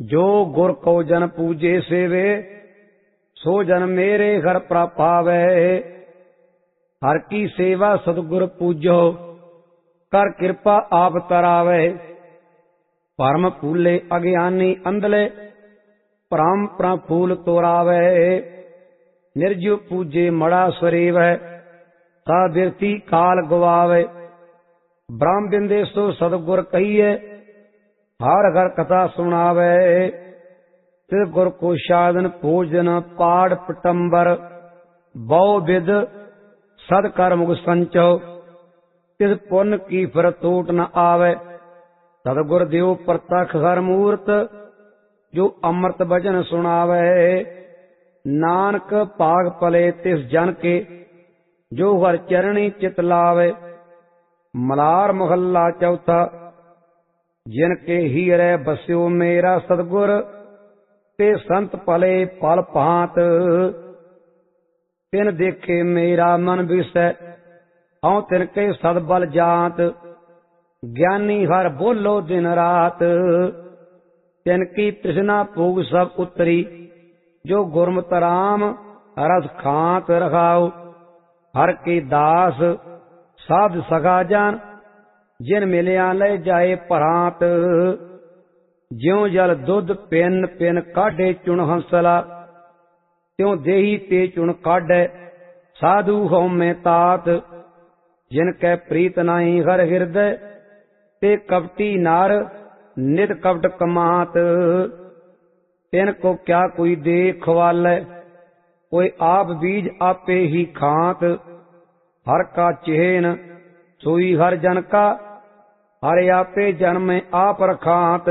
जो गुर को जन पूजे सेवे, सो जन मेरे घर प्रापावे। हर की सेवा सतगुर पूजो, कर कृपा आप तरावे। परम फूले अज्ञानी अंधले, परम फूल तोरावे। निर्जु पूजे मड़ा सरेवै, ता बिरती काल गवावे। ब्रह्म बिंदेसो सतगुर कहिए, हर घर कथा सुनावे। तिस गुर को साधन भोजन पाठ पटंबर, बहु विद सद कर मुख संचो। तिस पुण्य की फिर टूट न आवे, सतगुर देव प्रतख हर मूर्त। जो अमृत भजन सुनावे, नानक पाग पले तिस जन के, जो हर चरणी चित लावे। मलार मोहल्ला चौथा। जिनके हीरे बस्यो मेरा सतगुर, ते संत पले पल भांत। तिन देखे मेरा मन विसै, हूं तिनके सद बल जात। ज्ञानी हर बोलो दिन रात, तिनकी तृष्णा भूग सब उतरी। जो गुरमत राम रस खांत रखाओ। हर के दास साध सखा जान, जिन मिलिया ले जाए परांत। ज्यों जल दुध पिन पिन काढ़े चुन हंसला, त्यों देही ते चुन काढ़े साधु होमे तात। जिनकै प्रीत नाही हर हृदय, ते कपटी नार नित कपट कमात। तिनको क्या कोई दे खवाले, कोई आप बीज आपे ही खात। हर का चेहन सोई हर जन का, हर आपे जन्म आप रखात।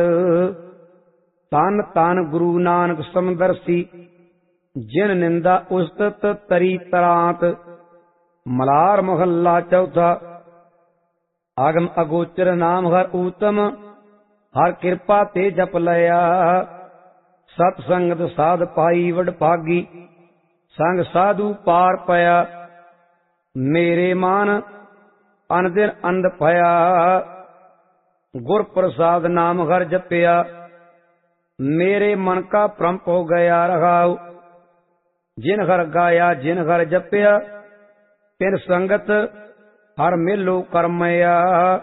तन तन गुरु नानक समदर्शी, जिन निंदा उस्तत तरी तरात। मलार मोहल्ला चौथा। आगम अगोचर नाम हर ऊतम, हर कृपा ते जप लया। सतसंगत साध पाई वड भागी, संग साधु पार पया। मेरे मान अनदिन अंध भया, गुर प्रसाद नाम हर जपया। मेरे मन का भ्रम हो गया रहाऊ, जिन हर गाया जिन हर जपया। तिन संगत हर मिलो करमया,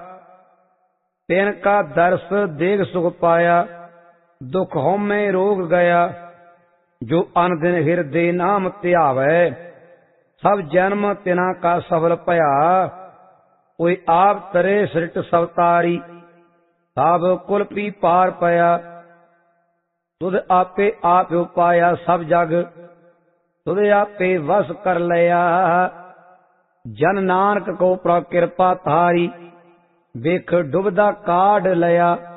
तिन का दर्श देख सुख पाया। दुख होमे रोग गया, जो अनदिन हृदय नाम ध्यावै। सब जन्म तिना का सफल भया, कोई आप तरे सृट सवतारी। सब कुल पी पार पया, तुद आपे आप उपाया सब जग। तुद आपे वस कर लिया, जन नानक को प्रकृपा थारी। वेख डुबदा काढ़ लिया,